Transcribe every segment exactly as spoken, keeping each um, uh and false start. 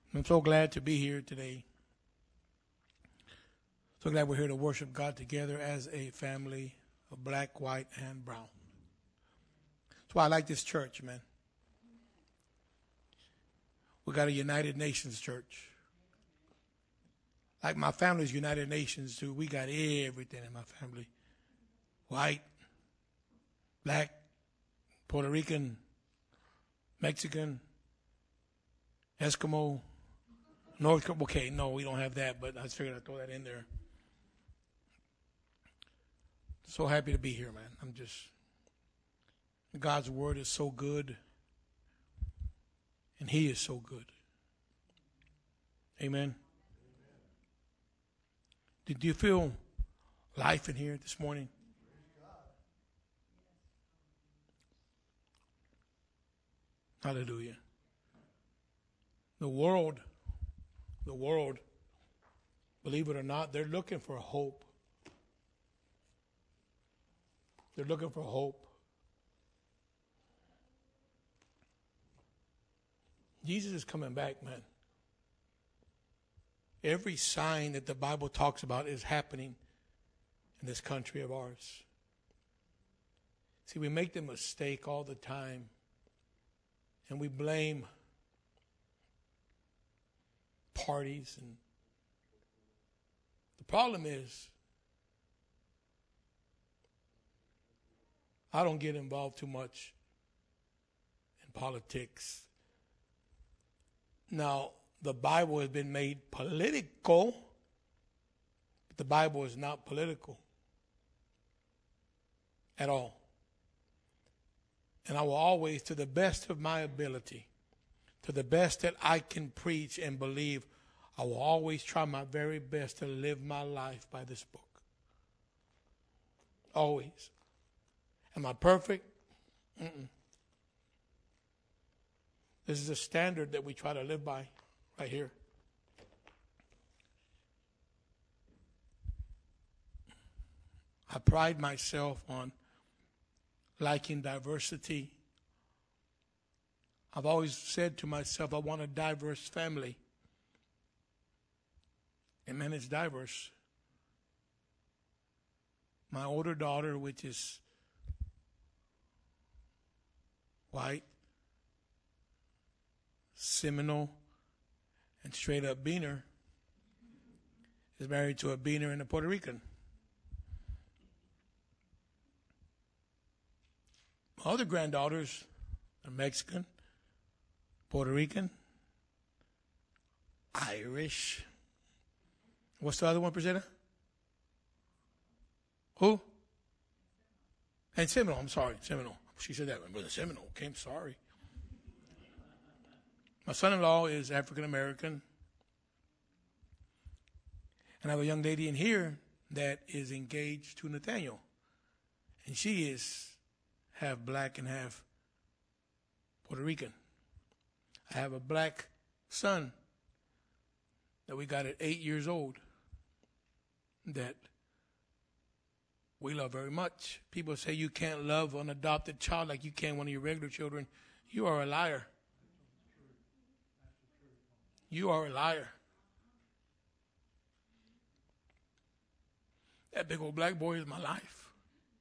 I'm so glad to be here today. So glad we're here to worship God together as a family of black, white, and brown. That's why I like this church, man. We got a United Nations church. Like my family's United Nations too. We got everything in my family. White, black, Puerto Rican, Mexican, Eskimo, North Korea. Okay, no, we don't have that, but I just figured I'd throw that in there. So happy to be here, man. I'm just, God's word is so good, and he is so good. Amen. Did you feel life in here this morning? Hallelujah. The world, the world, believe it or not, they're looking for hope. They're looking for hope. Jesus is coming back, man. Every sign that the Bible talks about is happening in this country of ours. See, we make the mistake all the time, and we blame parties. And the problem is, I don't get involved too much in politics. Now, the Bible has been made political, but the Bible is not political at all. And I will always, to the best of my ability, to the best that I can preach and believe, I will always try my very best to live my life by this book. Always. Am I perfect? Mm-mm. This is a standard that we try to live by right here. I pride myself on liking diversity. I've always said to myself, I want a diverse family. And man, it's diverse. My older daughter, which is white, Seminole, and straight up Beaner, is married to a Beaner and a Puerto Rican. My other granddaughters are Mexican, Puerto Rican, Irish. What's the other one, Presenter? Who? And Seminole. I'm sorry, Seminole. She said that. Brother Seminole. Okay, I'm sorry. My son-in-law is African American. And I have a young lady in here that is engaged to Nathaniel. And she is half black and half Puerto Rican. I have a black son that we got at eight years old that we love very much. People say you can't love an adopted child like you can one of your regular children. You are a liar. You are a liar. That big old black boy is my life.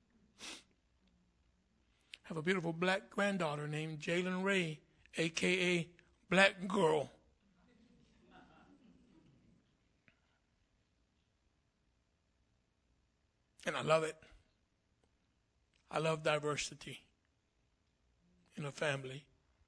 I have a beautiful black granddaughter named Jalen Ray, a k a. Black Girl. And I love it. I love diversity in a family.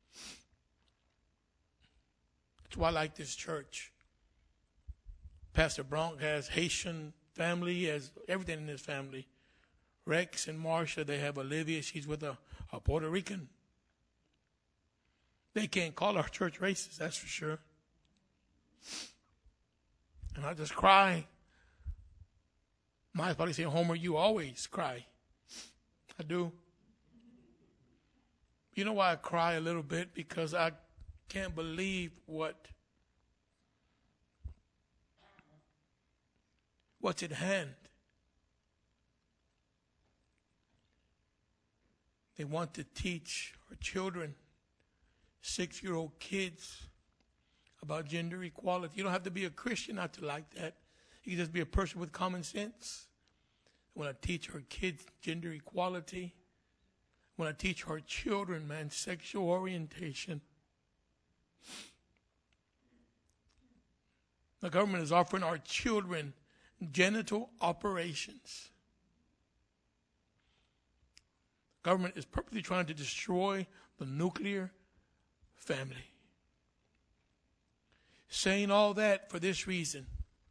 That's why I like this church. Pastor Bronk has Haitian family. He has everything in his family. Rex and Marsha, they have Olivia. She's with a, a Puerto Rican. They can't call our church racist, that's for sure. And I just cry. My probably say, Homer, you always cry. I do. You know why I cry a little bit? Because I can't believe what what's at hand. They want to teach our children, six-year-old kids, about gender equality. You don't have to be a Christian not to like that. You can just be a person with common sense. When I teach our kids gender equality, when I teach our children, man, sexual orientation, the government is offering our children genital operations. Government is purposely trying to destroy the nuclear family. Saying all that for this reason.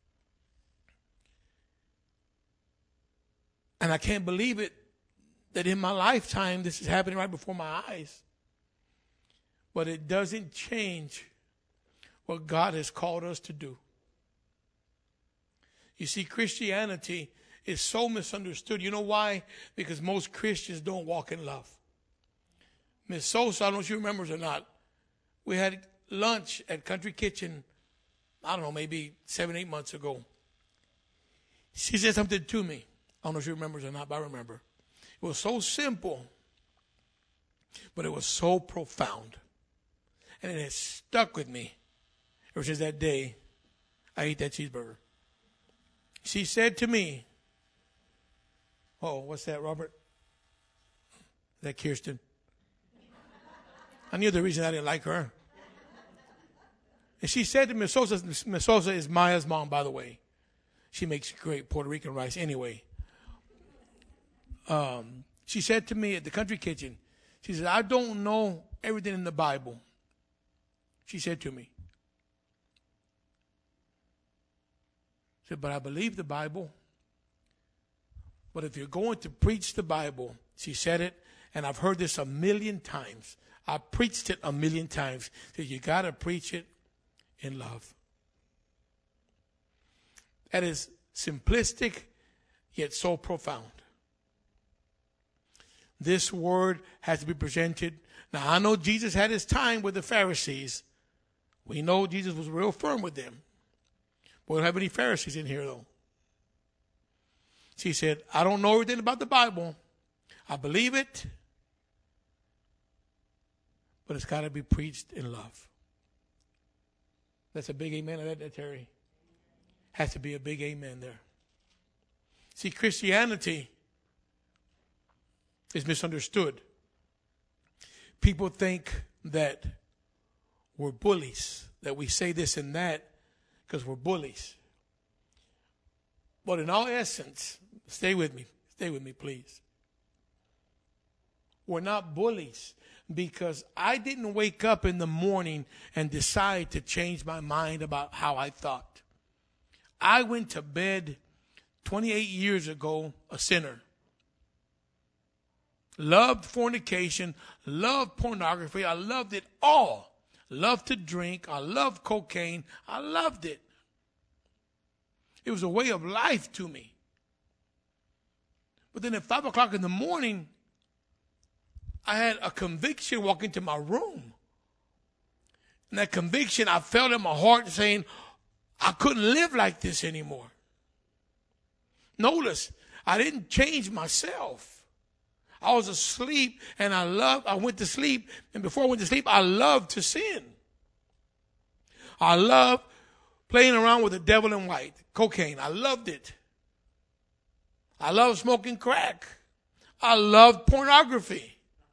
And I can't believe it that in my lifetime this is happening right before my eyes. But it doesn't change what God has called us to do. You see, Christianity is so misunderstood. You know why? Because most Christians don't walk in love. Miss Sosa, I don't know if she remembers or not. We had lunch at Country Kitchen, I don't know, maybe seven, eight months ago. She said something to me. I don't know if she remembers or not, but I remember. It was so simple, but it was so profound. And it has stuck with me ever since that day I ate that cheeseburger. She said to me, oh, what's that, Robert? Is that Kirsten? I knew the reason I didn't like her. And she said to Miss Sosa, Miss Sosa is Maya's mom, by the way. She makes great Puerto Rican rice anyway. Um, she said to me at the Country Kitchen, she said, I don't know everything in the Bible. She said to me. She said, but I believe the Bible. But if you're going to preach the Bible, she said it, and I've heard this a million times. I preached it a million times. She said, you got to preach it in love. That is simplistic, yet so profound. This word has to be presented. Now, I know Jesus had his time with the Pharisees. We know Jesus was real firm with them. But we don't have any Pharisees in here, though. She said, I don't know everything about the Bible. I believe it. But it's got to be preached in love. That's a big amen. That, that Terry. Has to be a big amen there. See, Christianity is misunderstood. People think that we're bullies, that we say this and that because we're bullies. But in all essence, stay with me, stay with me, please. We're not bullies because I didn't wake up in the morning and decide to change my mind about how I thought. I went to bed twenty-eight years ago a sinner. Loved fornication, loved pornography. I loved it all. Loved to drink. I loved cocaine. I loved it. It was a way of life to me. But then at five o'clock in the morning, I had a conviction walk into my room. And that conviction, I felt in my heart saying, I couldn't live like this anymore. Notice, I didn't change myself. I was asleep and I loved, I went to sleep. And before I went to sleep, I loved to sin. I loved playing around with the devil in white, cocaine. I loved it. I loved smoking crack. I loved pornography.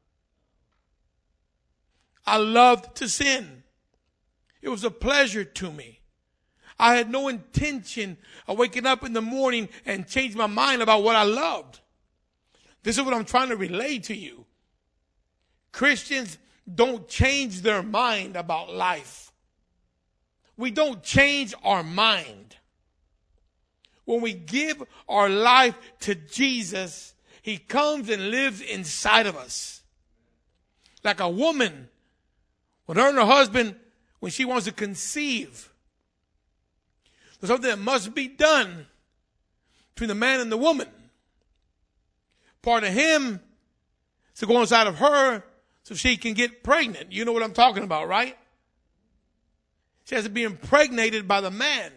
I loved to sin. It was a pleasure to me. I had no intention of waking up in the morning and changing my mind about what I loved. This is what I'm trying to relay to you. Christians don't change their mind about life. We don't change our mind. When we give our life to Jesus, he comes and lives inside of us. Like a woman, when her and her husband, when she wants to conceive, there's something that must be done between the man and the woman. Part of him is to go inside of her so she can get pregnant. You know what I'm talking about, right? She has to be impregnated by the man.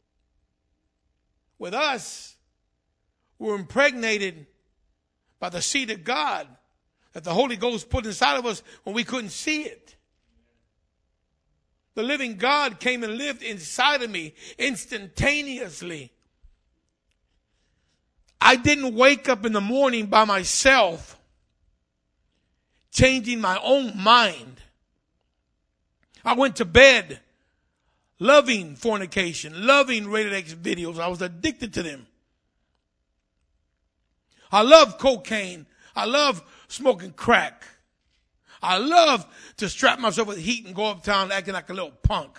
With us, we're impregnated by the seed of God that the Holy Ghost put inside of us when we couldn't see it. The living God came and lived inside of me instantaneously. I didn't wake up in the morning by myself, changing my own mind. I went to bed loving fornication, loving rated X videos. I was addicted to them. I love cocaine. I love smoking crack. I love to strap myself with heat and go uptown acting like a little punk.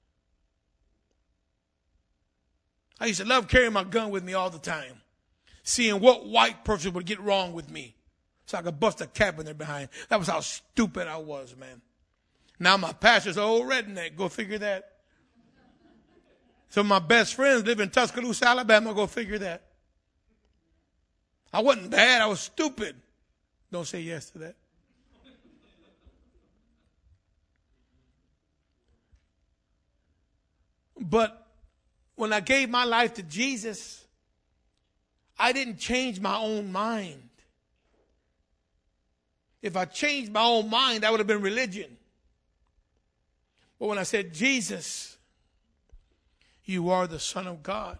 I used to love carrying my gun with me all the time, seeing what white person would get wrong with me so I could bust a cap in their behind. That was how stupid I was, man. Now my pastor's an old redneck. Go figure that. Some of my best friends live in Tuscaloosa, Alabama. Go figure that. I wasn't bad. I was stupid. Don't say yes to that. But when I gave my life to Jesus, I didn't change my own mind. If I changed my own mind, that would have been religion. But when I said, Jesus, you are the Son of God,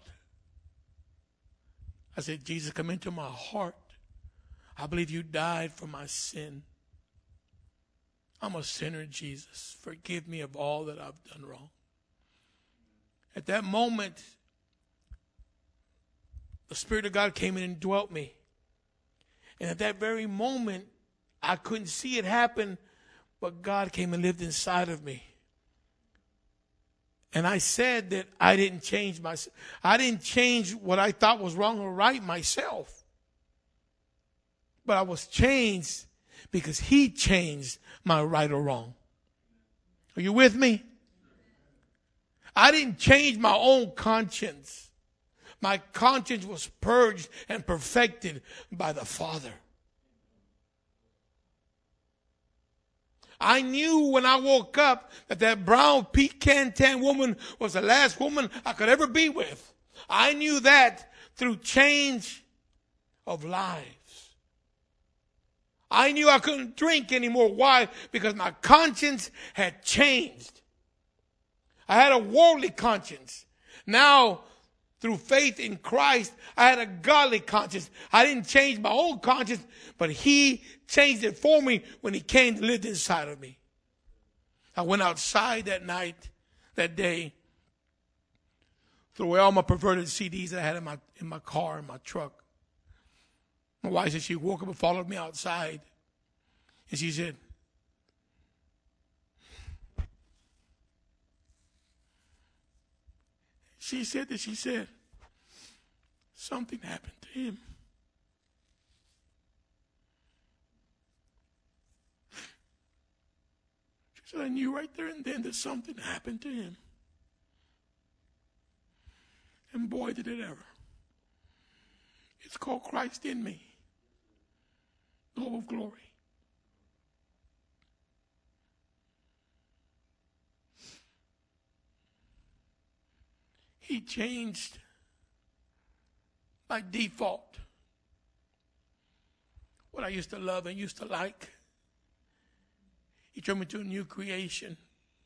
I said, Jesus, come into my heart. I believe you died for my sin. I'm a sinner, Jesus. Forgive me of all that I've done wrong. At that moment, the Spirit of God came in and dwelt me. And at that very moment, I couldn't see it happen, but God came and lived inside of me. And I said that I didn't change my, I didn't change what I thought was wrong or right myself. But I was changed because he changed my right or wrong. Are you with me? I didn't change my own conscience. My conscience was purged and perfected by the Father. I knew when I woke up that that brown pecan tan woman was the last woman I could ever be with. I knew that through change of lives. I knew I couldn't drink anymore. Why? Because my conscience had changed. I had a worldly conscience. Now, through faith in Christ, I had a godly conscience. I didn't change my own conscience, but he changed it for me when he came and lived inside of me. I went outside that night, that day, threw away all my perverted C Ds that I had in my, in my car, in my truck. My wife said she woke up and followed me outside. And she said, She said that she said, something happened to him. She said, I knew right there and then that something happened to him. And boy, did it ever. It's called Christ in me, the hope of glory. He changed by default what I used to love and used to like. He turned me to a new creation.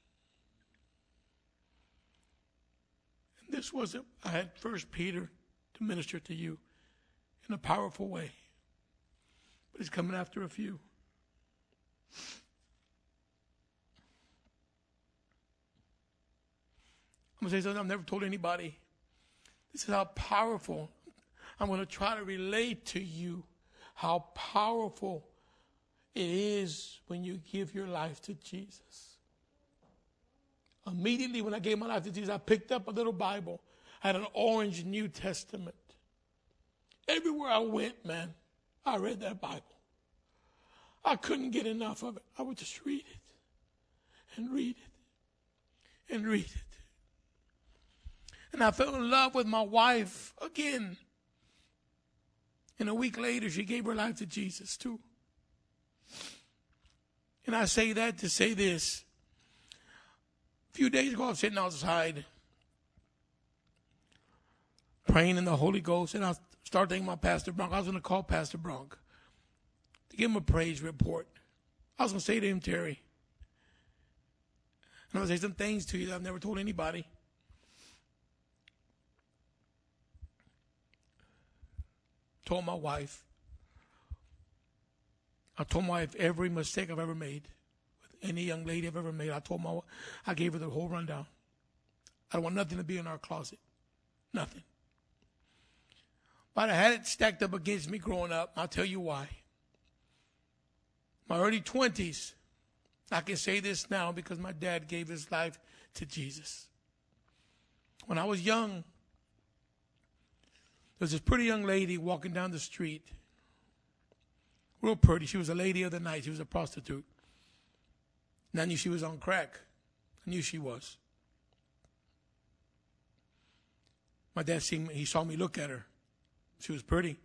And this was, a, I had First Peter to minister to you in a powerful way. But he's coming after a few. I'm going to say something I've never told anybody. This is how powerful. I'm going to try to relate to you how powerful it is when you give your life to Jesus. Immediately when I gave my life to Jesus, I picked up a little Bible. I had an orange New Testament. Everywhere I went, man, I read that Bible. I couldn't get enough of it. I would just read it and read it and read it. And I fell in love with my wife again. And a week later, she gave her life to Jesus too. And I say that to say this. A few days ago, I was sitting outside praying in the Holy Ghost. And I started thinking about Pastor Bronk. I was going to call Pastor Bronk to give him a praise report. I was going to say to him, Terry, I'm going to say some things to you that I've never told anybody. Told my wife. I told my wife every mistake I've ever made. With any young lady I've ever made, I told my wife, I gave her the whole rundown. I don't want nothing to be in our closet. Nothing. But I had it stacked up against me growing up. I'll tell you why. My early twenties, I can say this now because my dad gave his life to Jesus. When I was young, there was this pretty young lady walking down the street. Real pretty. She was a lady of the night. She was a prostitute. And I knew she was on crack. I knew she was. My dad seen me, he saw me look at her. She was pretty.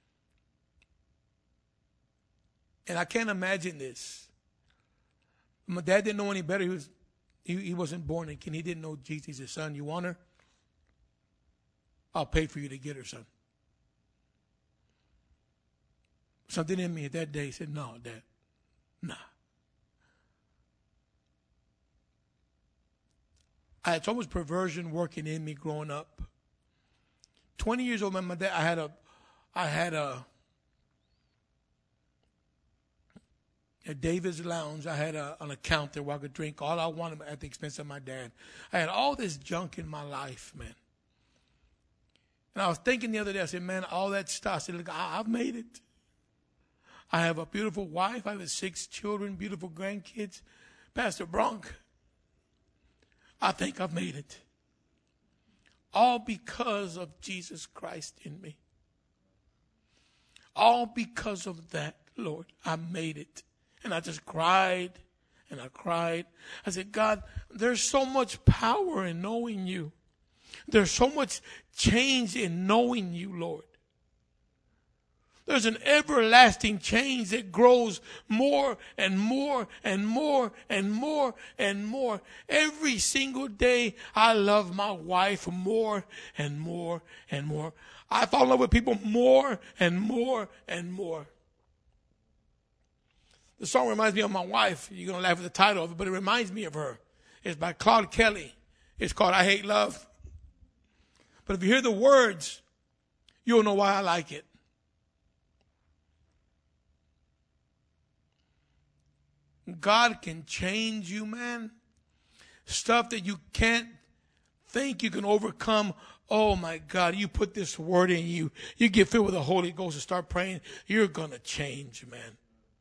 And I can't imagine this. My dad didn't know any better. He was he, he wasn't born again. He didn't know Jesus. He said, son, you want her? I'll pay for you to get her, son. Something in me that day said, no, Dad, nah. I had so much perversion working in me growing up. Twenty years old, my dad, I had a, I had a, at David's Lounge, I had a, an account there where I could drink all I wanted at the expense of my dad. I had all this junk in my life, man. And I was thinking the other day, I said, man, all that stuff, I said, look, I, I've made it. I have a beautiful wife. I have six children, beautiful grandkids. Pastor Bronk, I think I've made it. All because of Jesus Christ in me. All because of that, Lord, I made it. And I just cried and I cried. I said, God, there's so much power in knowing you. There's so much change in knowing you, Lord. There's an everlasting change that grows more and more and more and more and more. Every single day, I love my wife more and more and more. I fall in love with people more and more and more. The song reminds me of my wife. You're going to laugh at the title of it, but it reminds me of her. It's by Claude Kelly. It's called I Hate Love. But if you hear the words, you'll know why I like it. God can change you, man. Stuff that you can't think you can overcome. Oh my God, you put this word in you. You get filled with the Holy Ghost and start praying. You're going to change, man.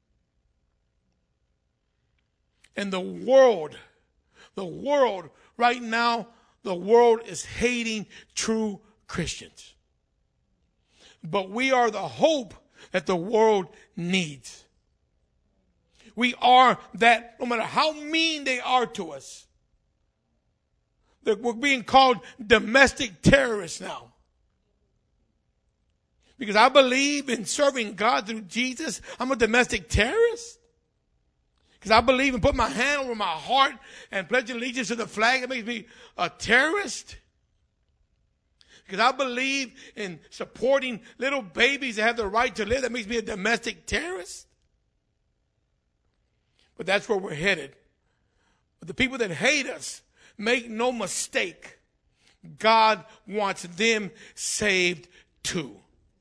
And the world, the world right now, the world is hating true Christians. But we are the hope that the world needs. We are that, no matter how mean they are to us. We're being called domestic terrorists now. Because I believe in serving God through Jesus, I'm a domestic terrorist. Because I believe in putting my hand over my heart and pledging allegiance to the flag, it makes me a terrorist. Because I believe in supporting little babies that have the right to live, that makes me a domestic terrorist. But that's where we're headed. But the people that hate us, make no mistake, God wants them saved too.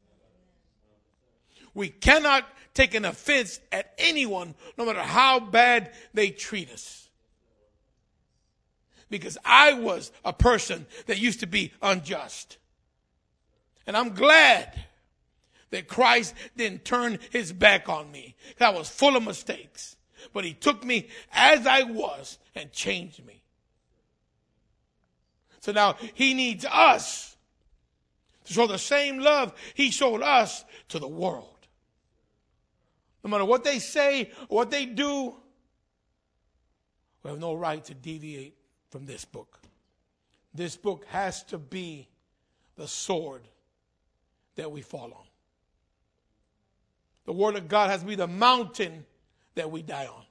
We cannot take an offense at anyone, no matter how bad they treat us. Because I was a person that used to be unjust. And I'm glad that Christ didn't turn his back on me. I was full of mistakes. But he took me as I was and changed me. So now he needs us to show the same love he showed us to the world. No matter what they say, or what they do, we have no right to deviate from this book. This book has to be the sword that we fall on. The word of God has to be the mountain that we die on.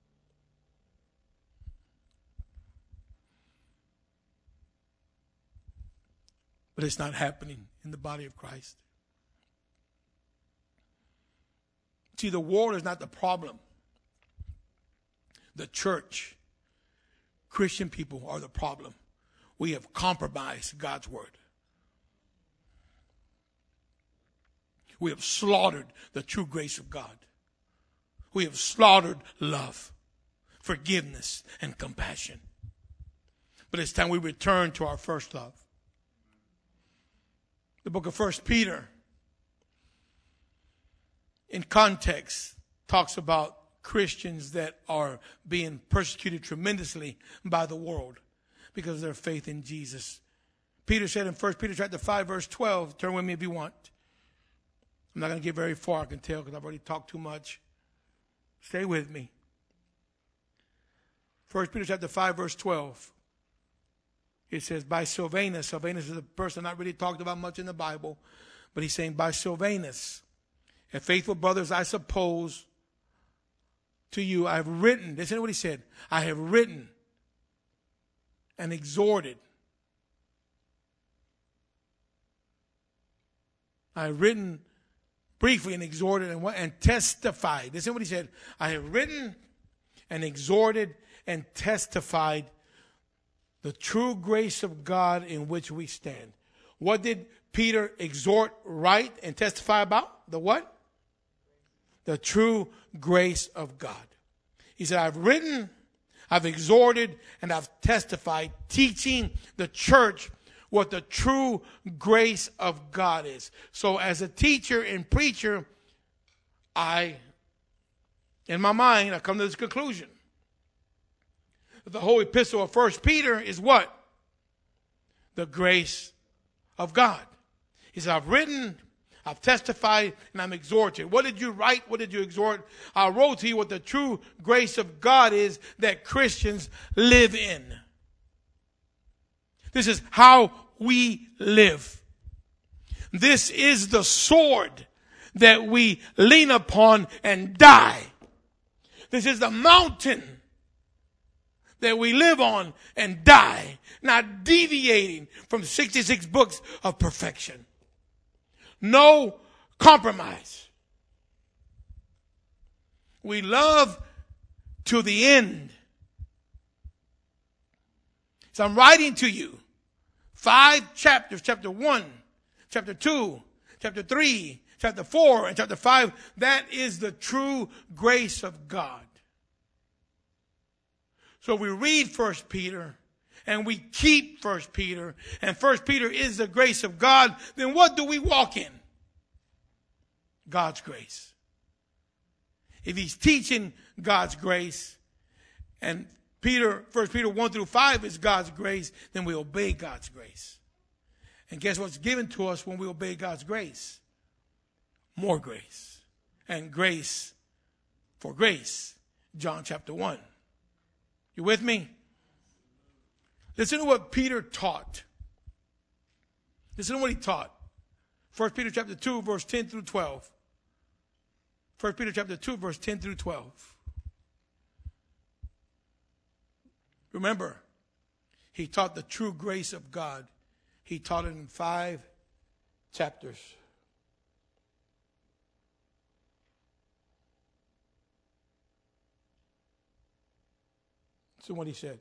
But it's not happening in the body of Christ. See, the world is not the problem. The church, Christian people are the problem. We have compromised God's word. We have slaughtered the true grace of God. We have slaughtered love, forgiveness, and compassion. But it's time we return to our first love. The book of First Peter, in context, talks about Christians that are being persecuted tremendously by the world because of their faith in Jesus. Peter said in First Peter chapter five, verse twelve, turn with me if you want. I'm not going to get very far, I can tell, because I've already talked too much. Stay with me. First Peter chapter five, verse twelve. It says, by Silvanus. Silvanus is a person not really talked about much in the Bible. But he's saying, by Silvanus, and faithful brothers, I suppose, to you, I have written. Listen to what he said. I have written and exhorted. I have written briefly and exhorted and, and testified. Listen to what he said. I have written and exhorted and testified the true grace of God in which we stand. What did Peter exhort, write, and testify about? The what? The true grace of God. He said, I've written, I've exhorted, and I've testified, teaching the church what the true grace of God is. So as a teacher and preacher, I, in my mind, I come to this conclusion. The whole epistle of First Peter is what? The grace of God. He said, I've written, I've testified, and I'm exhorted. What did you write? What did you exhort? I wrote to you what the true grace of God is that Christians live in. This is how we live. This is the sword that we lean upon and die. This is the mountain that we live on and die, not deviating from sixty-six books of perfection. No compromise. We love to the end. So I'm writing to you five chapters, chapter one, chapter two, chapter three, chapter four, and chapter five. That is the true grace of God. So we read First Peter and we keep First Peter, and First Peter is the grace of God, then what do we walk in? God's grace. If he's teaching God's grace, and Peter, First Peter one through five is God's grace, then we obey God's grace. And guess what's given to us when we obey God's grace? More grace. And grace for grace. John chapter one. You with me? Listen to what Peter taught. Listen to what he taught. First Peter chapter two, verse ten through twelve. First Peter chapter two, verse ten through twelve. Remember, he taught the true grace of God. He taught it in five chapters. So what he said.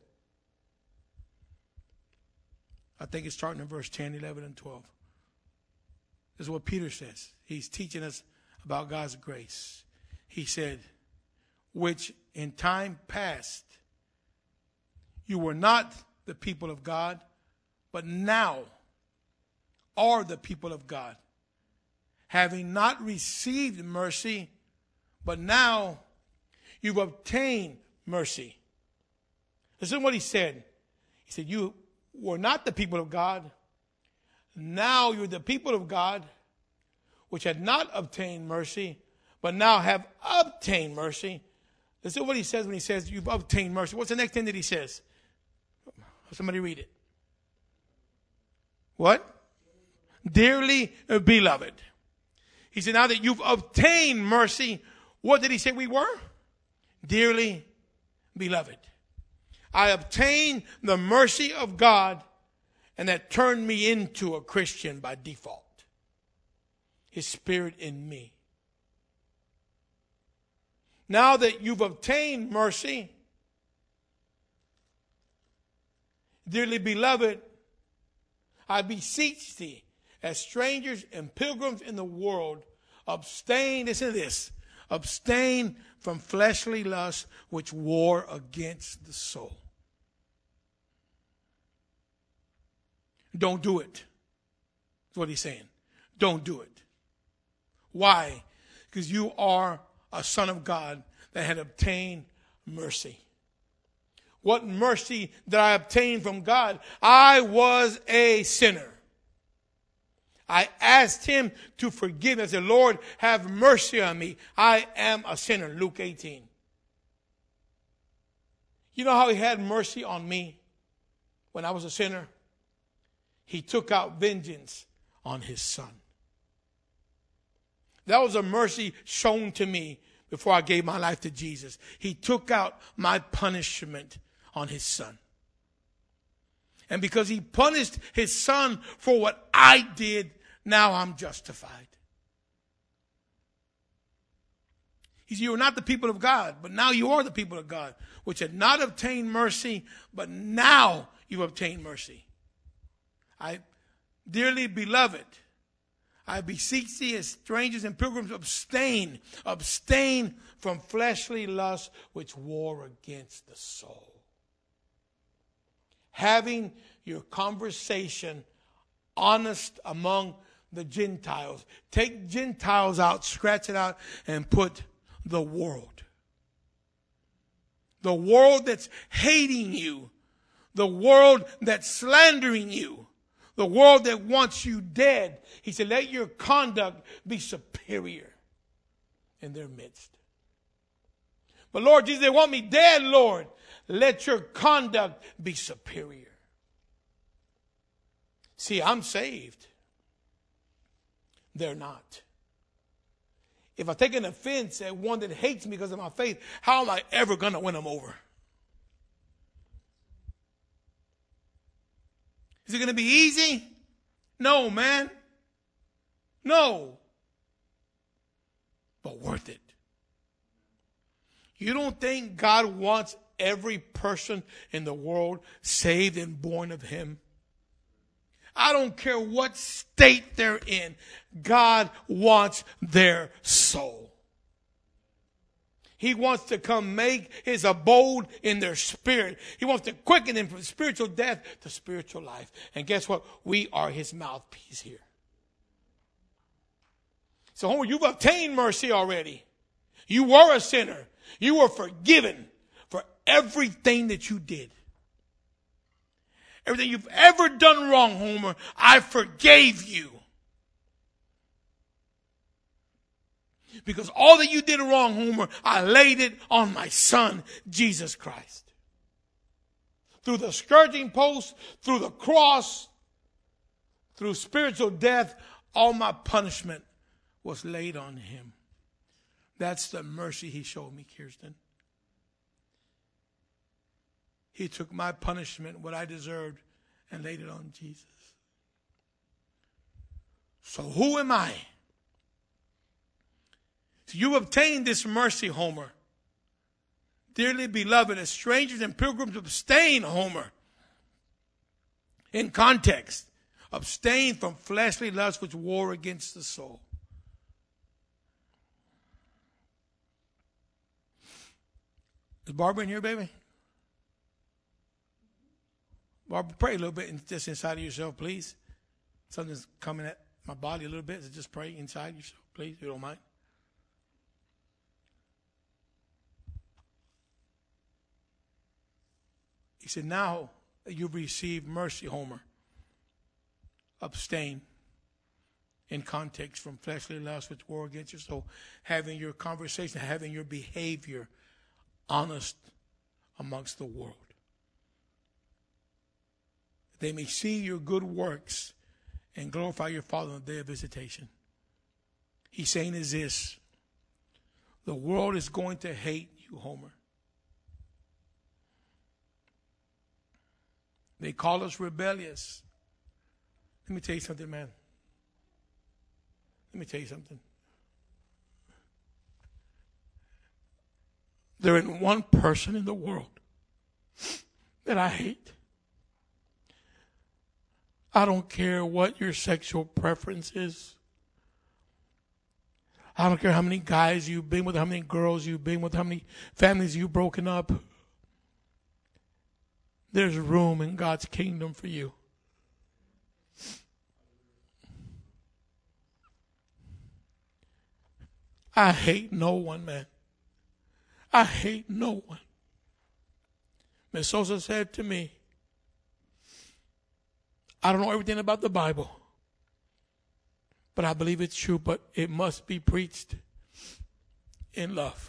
I think it's starting in verse ten, eleven, and twelve. This is what Peter says. He's teaching us about God's grace. He said, which in time past you were not the people of God, but now are the people of God, having not received mercy, but now you've obtained mercy. Listen to what he said. He said, you were not the people of God. Now you're the people of God, which had not obtained mercy, but now have obtained mercy. Listen to what he says when he says you've obtained mercy. What's the next thing that he says? Somebody read it. What? Dearly beloved. He said, now that you've obtained mercy, what did he say we were? Dearly beloved. I obtained the mercy of God, and that turned me into a Christian by default. His Spirit in me. Now that you've obtained mercy, Dearly beloved, I beseech thee, as strangers and pilgrims in the world, abstain, listen to this, abstain from fleshly lusts which war against the soul. Don't do it. That's what he's saying. Don't do it. Why? Because you are a son of God that had obtained mercy. What mercy did I obtain from God? I was a sinner. I asked him to forgive me. I said, Lord, have mercy on me. I am a sinner. Luke eighteen. You know how he had mercy on me when I was a sinner? He took out vengeance on his son. That was a mercy shown to me before I gave my life to Jesus. He took out my punishment on his son. And because he punished his son for what I did, now I'm justified. He said, you were not the people of God, but now you are the people of God, which had not obtained mercy, but now you've obtained mercy. I, dearly beloved, I beseech thee as strangers and pilgrims, abstain, abstain from fleshly lusts which war against the soul. Having your conversation honest among the Gentiles. Take Gentiles out, scratch it out, and put the world. The world that's hating you. The world that's slandering you. The world that wants you dead. He said, let your conduct be superior in their midst. But Lord Jesus, they want me dead, Lord. Let your conduct be superior. See, I'm saved. They're not. If I take an offense at one that hates me because of my faith, how am I ever going to win them over? Is it going to be easy? No, man. No. But worth it. You don't think God wants every person in the world saved and born of him? I don't care what state they're in. God wants their soul. He wants to come make his abode in their spirit. He wants to quicken them from spiritual death to spiritual life. And guess what? We are his mouthpiece here. So, Homer, you've obtained mercy already. You were a sinner. You were forgiven for everything that you did. Everything you've ever done wrong, Homer, I forgave you. Because all that you did wrong, Homer, I laid it on my son, Jesus Christ. Through the scourging post, through the cross, through spiritual death, all my punishment was laid on him. That's the mercy he showed me, Kirsten. He took my punishment, what I deserved, and laid it on Jesus. So who am I? So you obtained this mercy, Homer. Dearly beloved, as strangers and pilgrims, abstain, Homer. In context, abstain from fleshly lusts which war against the soul. Is Barbara in here, baby? Barbara, pray a little bit just inside of yourself, please. Something's coming at my body a little bit, so just pray inside yourself, please, if you don't mind. He said, now that you've received mercy, Homer, abstain in context from fleshly lusts which war against your soul, having your conversation, having your behavior honest amongst the world. They may see your good works and glorify your Father on the day of visitation. He's saying is this: the world is going to hate you, Homer. They call us rebellious. Let me tell you something, man. Let me tell you something. There isn't one person in the world that I hate. I don't care what your sexual preference is. I don't care how many guys you've been with, how many girls you've been with, how many families you've broken up. There's room in God's kingdom for you. I hate no one, man. I hate no one. Miss Sosa said to me, I don't know everything about the Bible, but I believe it's true, but it must be preached in love.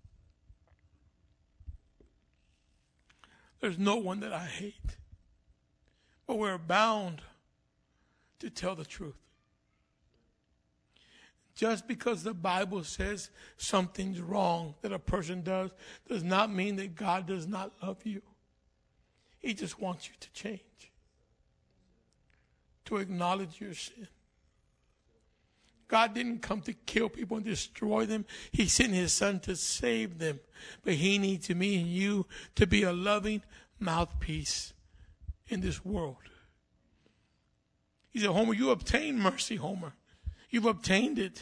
There's no one that I hate, but we're bound to tell the truth. Just because the Bible says something's wrong that a person does does not mean that God does not love you. He just wants you to change, to acknowledge your sin. God didn't come to kill people and destroy them. He sent his son to save them. But he needs me and you to be a loving mouthpiece in this world. He said, Homer, you obtained mercy, Homer. You've obtained it.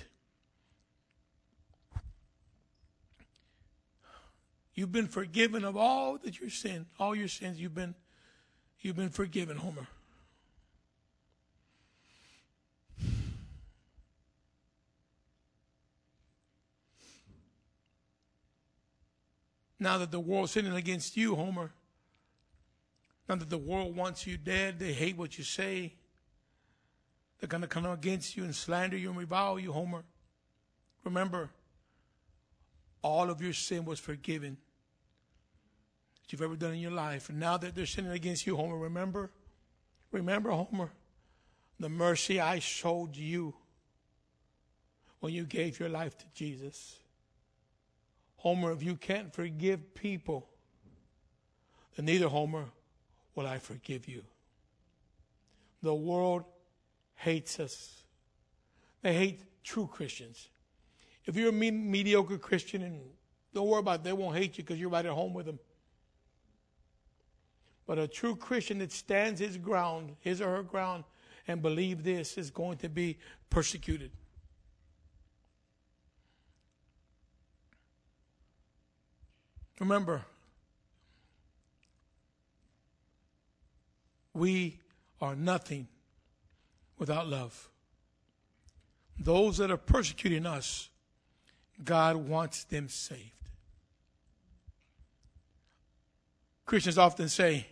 You've been forgiven of all that your sin, all your sins. You've been, you've been forgiven, Homer. Now that the world's sinning against you, Homer. Now that the world wants you dead, they hate what you say. They're going to come against you and slander you and revile you, Homer. Remember, all of your sin was forgiven that you've ever done in your life. And now that they're sinning against you, Homer, remember, remember, Homer, the mercy I showed you when you gave your life to Jesus. Homer, if you can't forgive people, then neither, Homer, will I forgive you. The world hates us. They hate true Christians. If you're a me- mediocre Christian, and don't worry about it, they won't hate you because you're right at home with them. But a true Christian that stands his ground, his or her ground, and believe this is going to be persecuted. Remember, we are nothing without love. Those that are persecuting us, God wants them saved. Christians often say,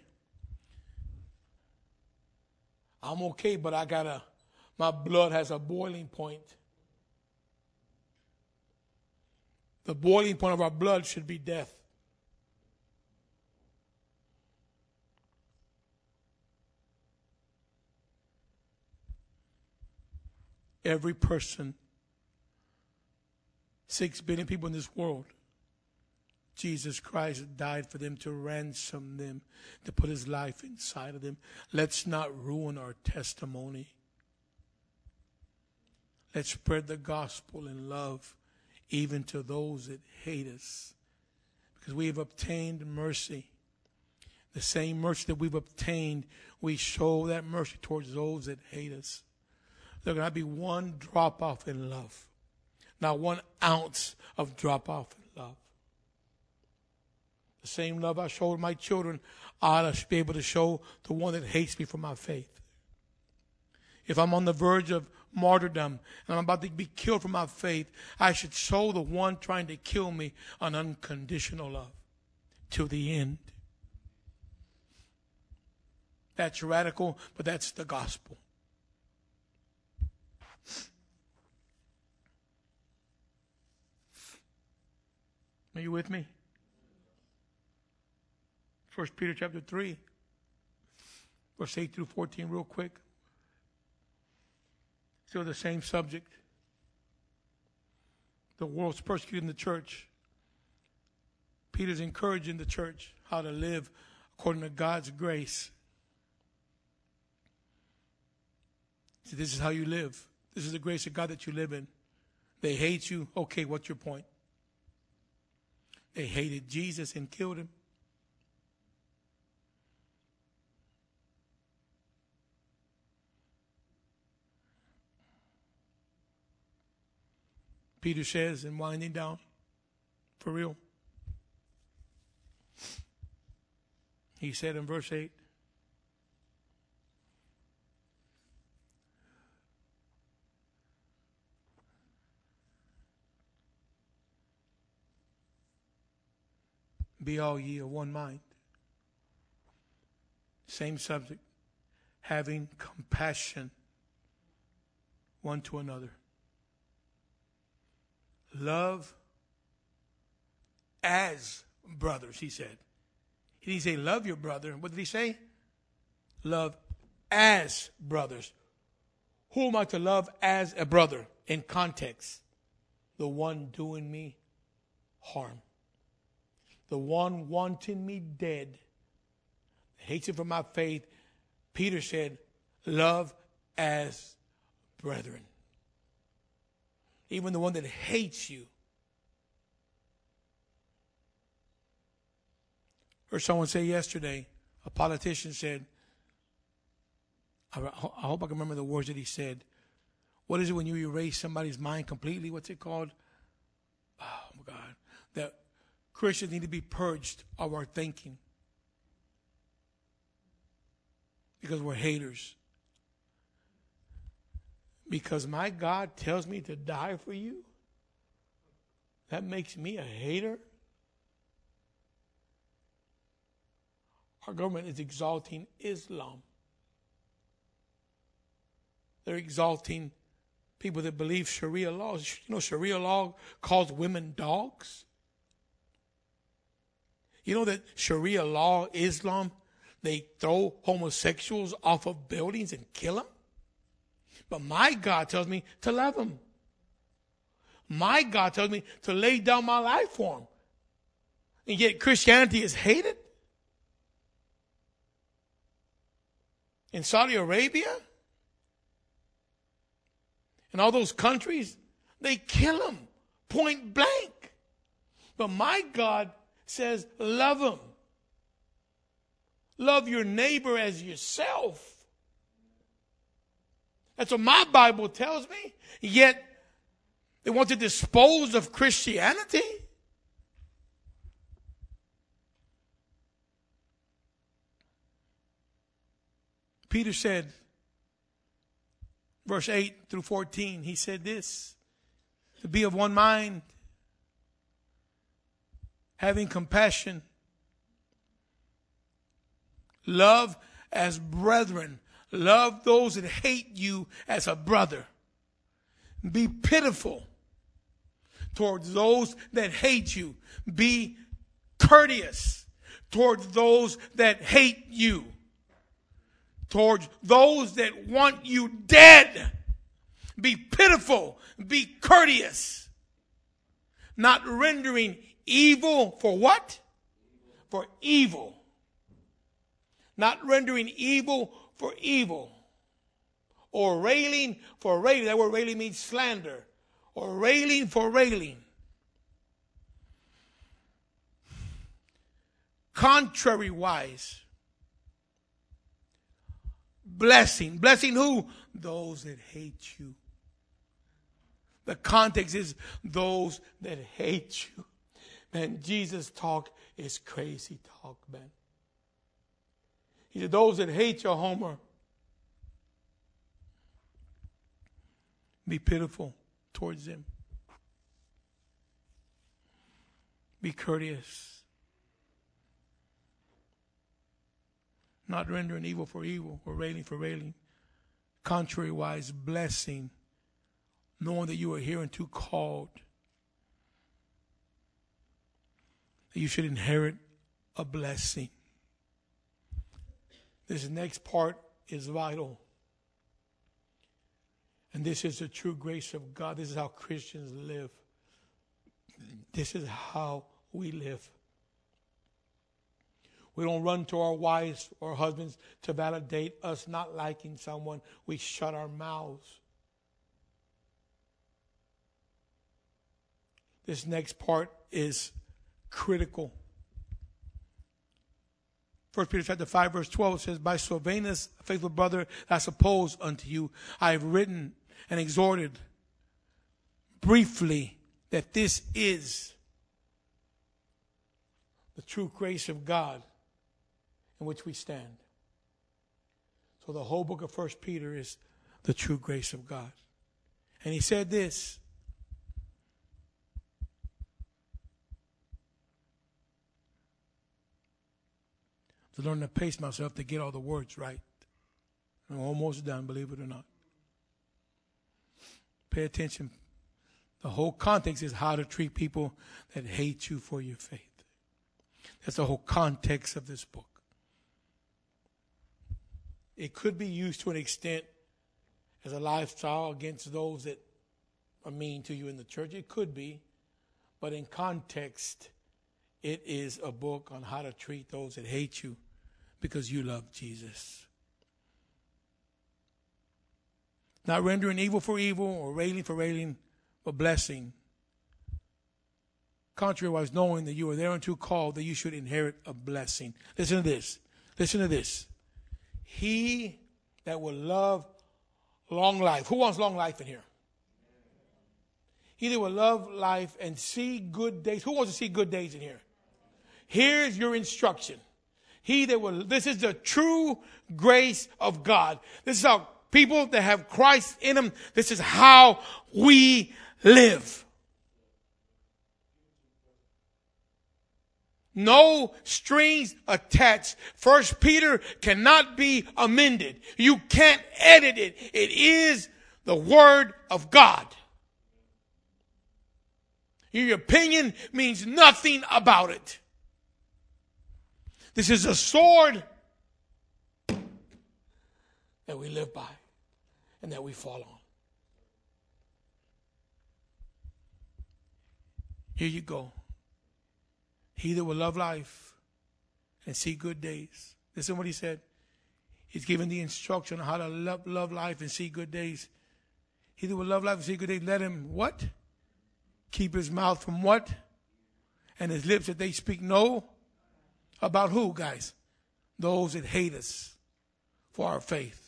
I'm okay, but I gotta, my blood has a boiling point. The boiling point of our blood should be death. Every person, six billion people in this world, Jesus Christ died for them to ransom them, to put his life inside of them. Let's not ruin our testimony. Let's spread the gospel in love, even to those that hate us, because we have obtained mercy. The same mercy that we've obtained, we show that mercy towards those that hate us. There's going to be one drop off in love. Not one ounce of drop off in love. The same love I showed my children, I ought to be able to show the one that hates me for my faith. If I'm on the verge of martyrdom and I'm about to be killed for my faith, I should show the one trying to kill me an unconditional love till the end. That's radical, but that's the gospel. Are you with me? First Peter chapter three, verse eight through fourteen, real quick. Still the same subject. The world's persecuting the church. Peter's encouraging the church how to live according to God's grace. So this is how you live. This is the grace of God that you live in. They hate you. Okay, what's your point? They hated Jesus and killed him. Peter says in winding down, for real. He said in verse eight, be all ye of one mind. Same subject. Having compassion one to another. Love as brothers, he said. He didn't say love your brother. What did he say? Love as brothers. Who am I to love as a brother? In context, the one doing me harm. The one wanting me dead. Hatred for my faith. Peter said, love as brethren. Even the one that hates you. Heard someone say yesterday, a politician said, I, I hope I can remember the words that he said. What is it when you erase somebody's mind completely? What's it called? Oh, my God. That Christians need to be purged of our thinking. Because we're haters. Because my God tells me to die for you? That makes me a hater? Our government is exalting Islam. They're exalting people that believe Sharia law. You know, Sharia law calls women dogs. You know that Sharia law, Islam, they throw homosexuals off of buildings and kill them? But my God tells me to love them. My God tells me to lay down my life for them. And yet Christianity is hated? In Saudi Arabia? In all those countries, they kill them point blank. But my God says, love them. Love your neighbor as yourself. That's what my Bible tells me. Yet, they want to dispose of Christianity. Peter said, verse eight through fourteen, he said this, to be of one mind, having compassion, love as brethren, love those that hate you as a brother. Be pitiful towards those that hate you. Be courteous towards those that hate you. Towards those that want you dead. Be pitiful. Be courteous. Not rendering evil for what? For evil. Not rendering evil for evil. Or railing for railing. That word railing means slander. Or railing for railing. Contrary-wise. Blessing. Blessing who? Those that hate you. The context is those that hate you. Man, Jesus' talk is crazy talk, man. He said, those that hate you, Homer, be pitiful towards them. Be courteous. Not rendering evil for evil or railing for railing. Contrary-wise, blessing, knowing that you are hereunto called. That you should inherit a blessing. This next part is vital. And this is the true grace of God. This is how Christians live. This is how we live. We don't run to our wives or husbands to validate us not liking someone. We shut our mouths. This next part is critical. First Peter chapter five, verse twelve says, by Silvanus, a faithful brother, I suppose unto you, I have written and exhorted briefly that this is the true grace of God in which we stand. So the whole book of First Peter is the true grace of God. And he said this. To learn to pace myself to get all the words right. I'm almost done, believe it or not. Pay attention. The whole context is how to treat people that hate you for your faith. That's the whole context of this book. It could be used to an extent as a lifestyle against those that are mean to you in the church. It could be. But in context, it is a book on how to treat those that hate you because you love Jesus. Not rendering evil for evil or railing for railing, but blessing. Contrariwise, knowing that you are thereunto called, that you should inherit a blessing. Listen to this. Listen to this. He that will love long life. Who wants long life in here? He that will love life and see good days. Who wants to see good days in here? Here's your instruction. He that will, this is the true grace of God. This is how people that have Christ in them, this is how we live. No strings attached. First Peter cannot be amended. You can't edit it. It is the word of God. Your opinion means nothing about it. This is a sword that we live by and that we fall on. Here you go. He that will love life and see good days. Listen what he said. He's given the instruction on how to love, love life and see good days. He that will love life and see good days, let him what? Keep his mouth from what? And his lips that they speak no. About who, guys? Those that hate us for our faith.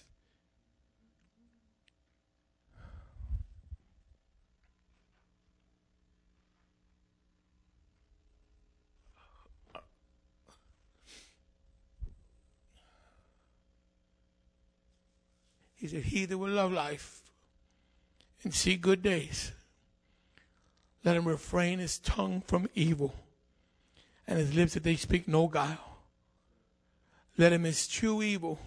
He said, he that will love life and see good days, let him refrain his tongue from evil and his lips that they speak no guile. Let him eschew evil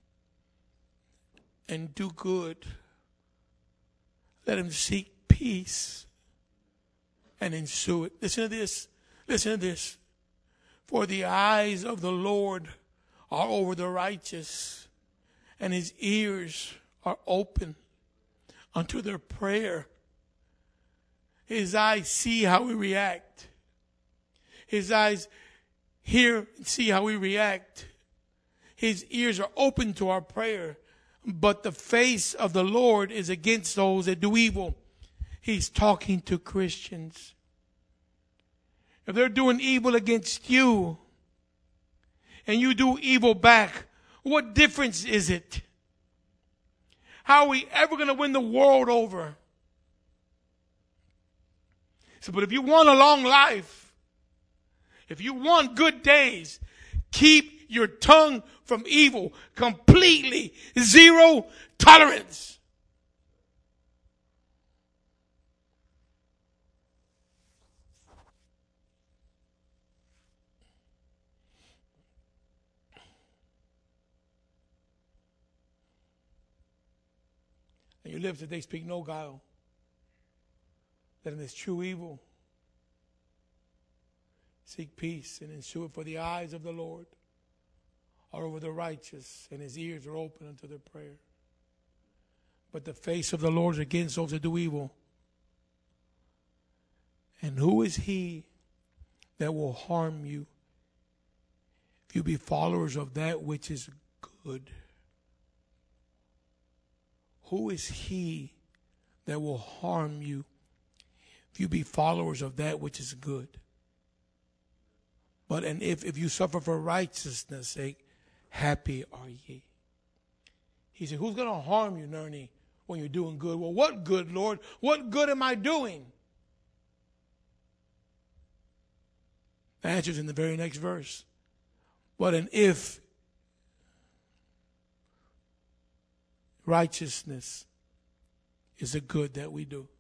and do good. Let him seek peace and ensue it. Listen to this. Listen to this. For the eyes of the Lord are over the righteous, and his ears are open unto their prayer. His eyes see how we react. His eyes hear and see how we react. His ears are open to our prayer. But the face of the Lord is against those that do evil. He's talking to Christians. If they're doing evil against you and you do evil back, what difference is it? How are we ever going to win the world over? So, but if you want a long life, if you want good days, keep your tongue from evil. Completely zero tolerance. And your lips that they speak no guile. Let them eschew evil. Seek peace and ensue it, for the eyes of the Lord are over the righteous, and his ears are open unto their prayer. But the face of the Lord is against those that do evil. And who is he that will harm you if you be followers of that which is good? Who is he that will harm you if you be followers of that which is good? But and if, if you suffer for righteousness' sake, happy are ye. He said, who's going to harm you, Nerney, when you're doing good. Well, what good, Lord? What good am I doing? The answer's in the very next verse. But an if righteousness is a good that we do.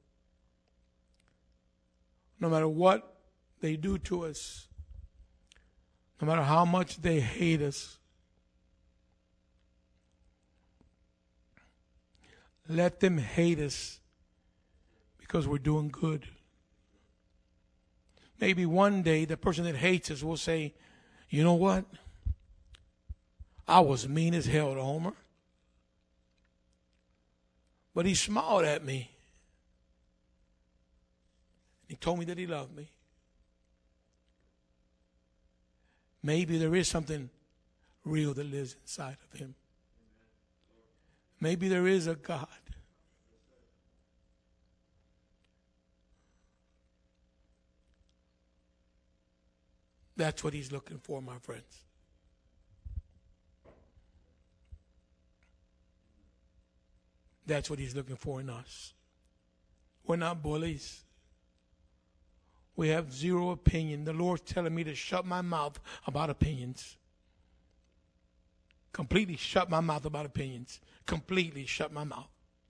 No matter what they do to us, no matter how much they hate us, let them hate us because we're doing good. Maybe one day the person that hates us will say, you know what? I was mean as hell to Homer. But he smiled at me. He told me that he loved me. Maybe there is something real that lives inside of him. Maybe there is a God. That's what he's looking for, my friends. That's what he's looking for in us. We're not bullies. We have zero opinion. The Lord's telling me to shut my mouth about opinions. Completely shut my mouth about opinions. Completely shut my mouth.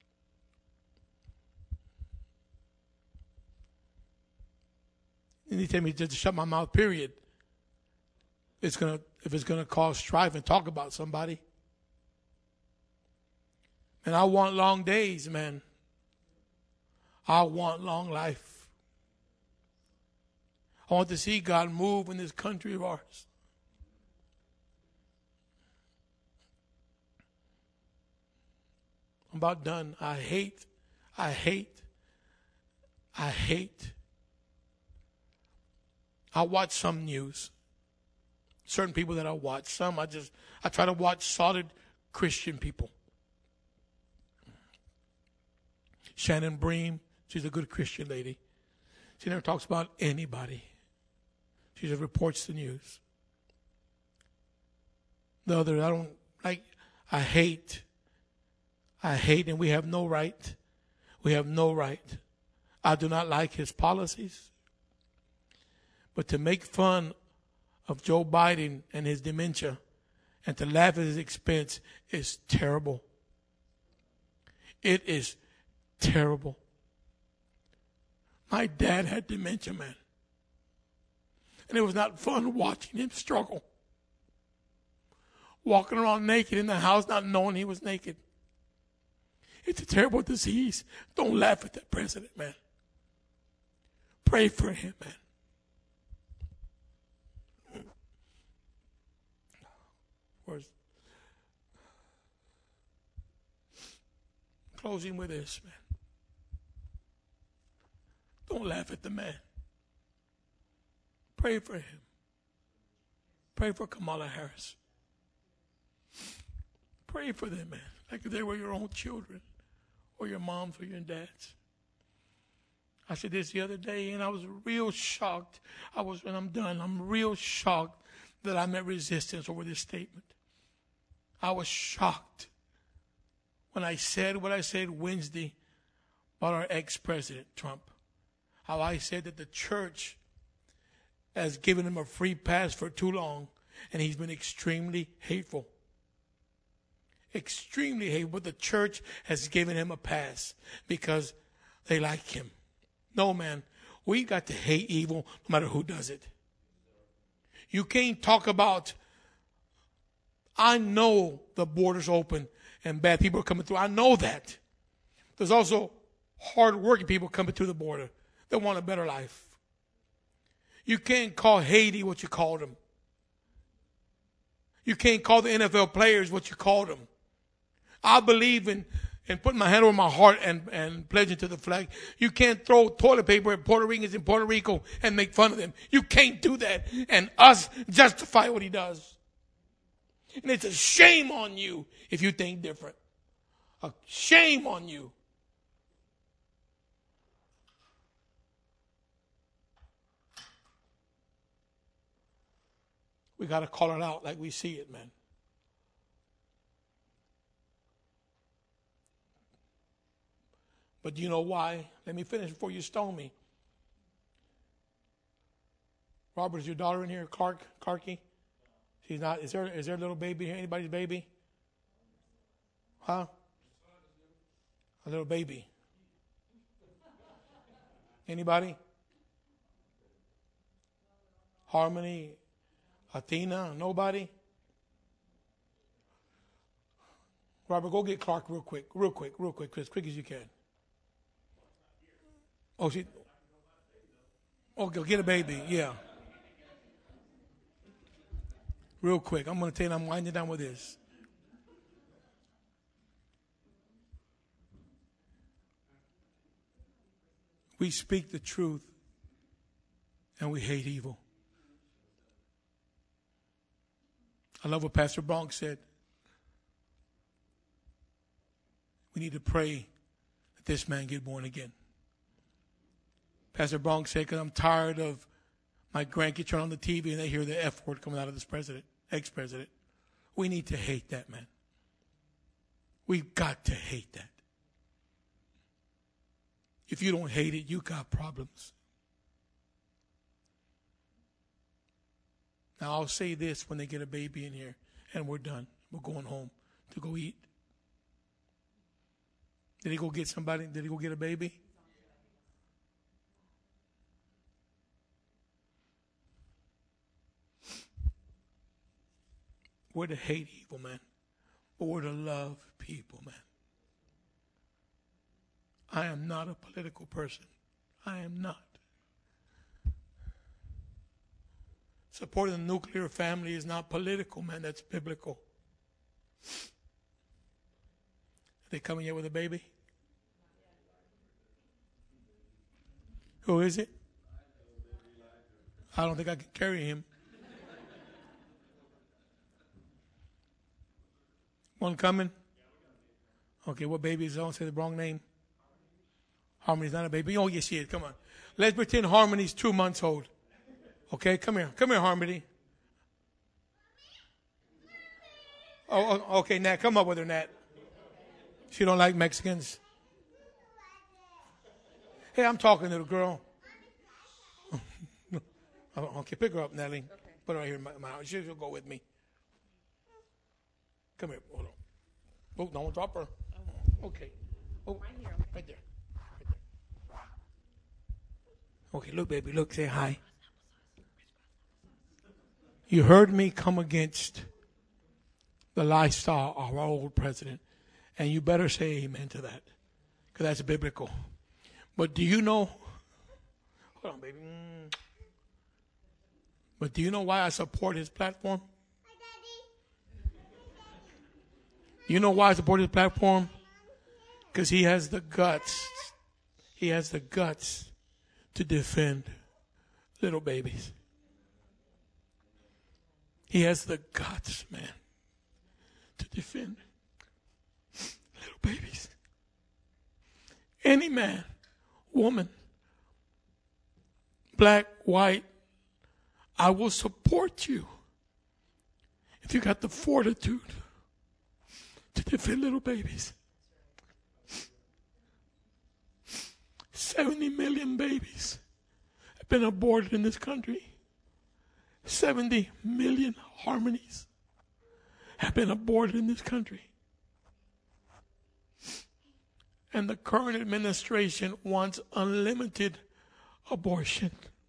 And he told me just to shut my mouth, period. It's gonna if it's gonna cause strife and talk about somebody. And I want long days, man. I want long life. I want to see God move in this country of ours. I'm about done. I hate, I hate, I hate. I watch some news. Certain people that I watch. Some I just, I try to watch solid Christian people. Shannon Bream, she's a good Christian lady. She never talks about anybody. She just reports the news. The other, I don't like, I hate. I hate, and we have no right. We have no right. I do not like his policies. But to make fun of Joe Biden and his dementia and to laugh at his expense is terrible. It is terrible. My dad had dementia, man. And it was not fun watching him struggle. Walking around naked in the house, not knowing he was naked. It's a terrible disease. Don't laugh at that president, man. Pray for him, man. Where's closing with this, man. Don't laugh at the man. Pray for him. Pray for Kamala Harris. Pray for them, man. Like if they were your own children or your moms or your dads. I said this the other day, and I was real shocked. I was, and I'm done, I'm real shocked that I met resistance over this statement. I was shocked when I said what I said Wednesday about our ex-president, Trump. How I said that the church has given him a free pass for too long, and he's been extremely hateful. Extremely hateful, but the church has given him a pass because they like him. No, man, we got to hate evil no matter who does it. You can't talk about, I know the border's open and bad people are coming through. I know that. There's also hard-working people coming through the border that want a better life. You can't call Haiti what you called them. You can't call the N F L players what you called them. I believe in, in putting my hand over my heart and, and pledging to the flag. You can't throw toilet paper at Puerto Ricans in Puerto Rico and make fun of them. You can't do that and us justify what he does. And it's a shame on you if you think different. A shame on you. We got to call it out like we see it, man. But do you know why? Let me finish before you stone me. Robert, is your daughter in here? Clark, Clarky? She's not. Is there, is there a little baby here? Anybody's baby? Huh? A little baby. Anybody? Harmony? Athena? Nobody? Robert, go get Clark real quick. Real quick. Real quick. As quick as you can. Oh, she... Oh, go get a baby. Yeah. Real quick. I'm going to tell you, I'm winding down with this. We speak the truth and we hate evil. I love what Pastor Bronk said. We need to pray that this man get born again. Pastor Bronk said, because I'm tired of my grandkids turn on the T V and they hear the F word coming out of this president, ex-president. We need to hate that man. We've got to hate that. If you don't hate it, you got problems. Now, I'll say this when they get a baby in here and we're done. We're going home to go eat. Did he go get somebody? Did he go get a baby? We're to hate evil, man. But we're to love people, man. I am not a political person. I am not. Supporting the nuclear family is not political, man. That's biblical. Are they coming here with a baby? Who is it? I don't think I can carry him. One coming? Okay, what baby is it? Don't say the wrong name. Harmony's not a baby. Oh, yes, she is. Come on. Let's pretend Harmony's two months old. Okay, come here. Come here, Harmony. Oh, okay, Nat. Come up with her, Nat. She don't like Mexicans. Hey, I'm talking to the girl. Okay, pick her up, Natalie. Okay. Put her right here in my, my house. She'll go with me. Come here. Hold on. Oh, don't drop her. Okay. Oh, right here. Okay. Right there. Right there. Okay, look, baby. Look, say hi. You heard me come against the lifestyle of our old president, and you better say amen to that, because that's biblical. But do you know, hold on, baby. Mm. But do you know why I support his platform? Hi, Daddy. You know why I support his platform? Because he has the guts. He has the guts to defend little babies. He has the guts, man, to defend little babies. Any man, woman, black, white, I will support you if you got the fortitude to defend little babies. seventy million babies have been aborted in this country. seventy million harmonies have been aborted in this country. And the current administration wants unlimited abortion.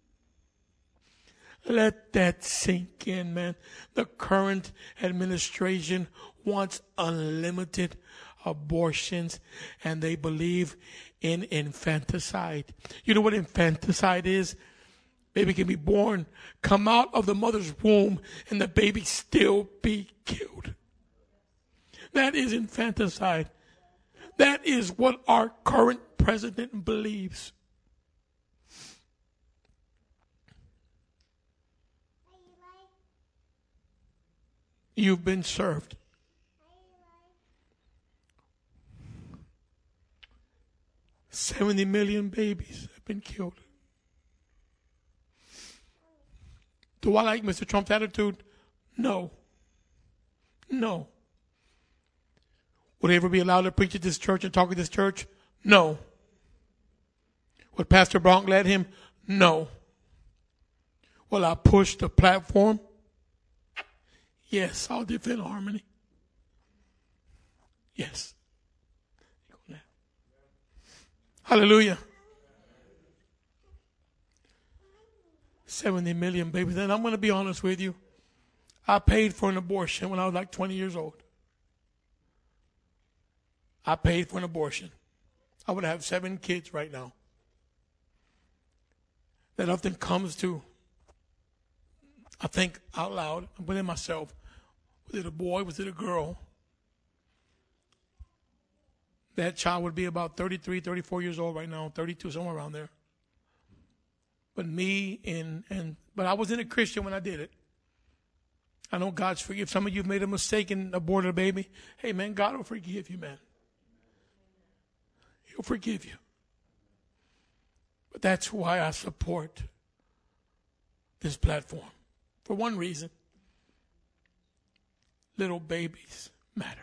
Let that sink in, man. The current administration wants unlimited abortions, and they believe in infanticide. You know what infanticide is? Baby can be born, come out of the mother's womb, and the baby still be killed. That is infanticide. That is what our current president believes. You've been served. seventy million babies have been killed. Do I like Mister Trump's attitude? No. No. Would he ever be allowed to preach at this church and talk at this church? No. Would Pastor Bronk let him? No. Will I push the platform? Yes, I'll defend harmony. Yes. Hallelujah. seventy million babies. And I'm going to be honest with you. I paid for an abortion when I was like twenty years old. I paid for an abortion. I would have seven kids right now. That often comes to, I think out loud, within myself, was it a boy, was it a girl? That child would be about thirty-three, thirty-four years old right now, thirty-two, somewhere around there. But me and, and but I wasn't a Christian when I did it. I know God's forgive. Some of you have made a mistake and aborted a baby. Hey, man, God will forgive you, man. He'll forgive you. But that's why I support this platform. For one reason, little babies matter.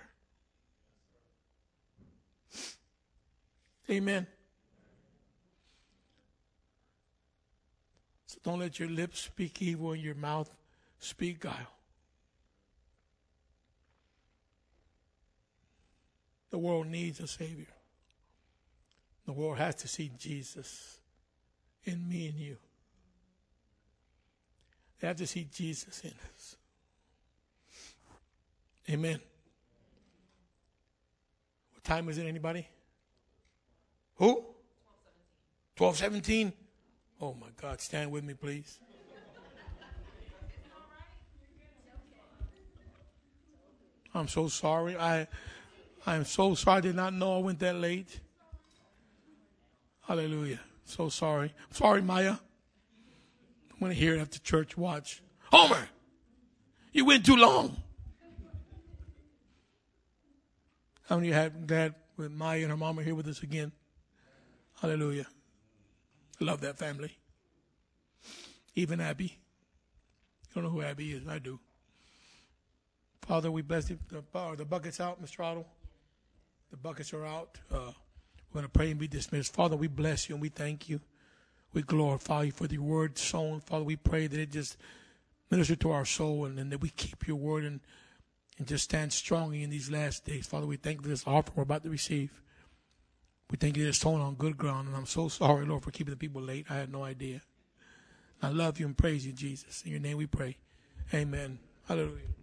Amen. So don't let your lips speak evil and your mouth speak guile. The world needs a Savior. The world has to see Jesus in me and you. They have to see Jesus in us. Amen. What time is it, anybody? Who? twelve seventeen. Oh, my God. Stand with me, please. I'm so sorry. I I am so sorry. I did not know I went that late. Hallelujah. So sorry. I'm sorry, Maya. I'm going to hear it after church. Watch. Homer, you went too long. How many of you had Dad with Maya and her mama here with us again? Hallelujah. I love that family. Even Abby. You don't know who Abby is. I do. Father, we bless you. The, uh, the bucket's out, Mister Otto. The buckets are out. Uh, we're going to pray and be dismissed. Father, we bless you and we thank you. We glorify you for the word sown. Father, we pray that it just minister to our soul and, and that we keep your word and, and just stand strongly in these last days. Father, we thank you for this offering we're about to receive. We thank you that it's sown on good ground. And I'm so sorry, Lord, for keeping the people late. I had no idea. I love you and praise you, Jesus. In your name we pray. Amen. Hallelujah.